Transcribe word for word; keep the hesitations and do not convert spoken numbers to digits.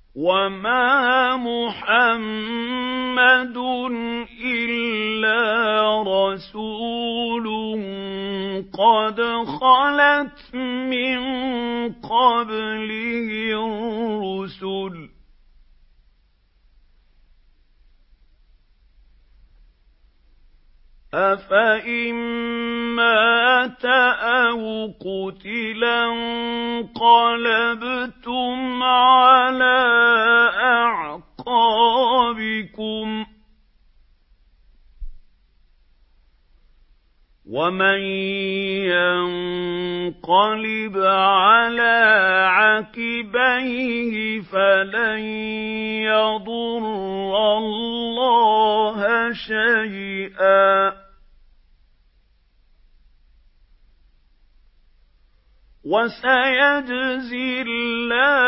وَمَا مُحَمَّدٌ إِلَّا رَسُولٌ قَدْ خَلَتْ مِن قَبْلِهِ الرُّسُلُ ۚ أَفَإِن مَّاتَ أَوْ قُتِلَ انقَلَبْتُمْ عَلَىٰ أَعْقَابِكُمْ ۚ وَمَن يَنقَلِبْ عَلَىٰ عَقِبَيْهِ فَلَن يَضُرَّ اللَّهَ شَيْئًا ۗ وَسَيَجْزِي اللَّهُ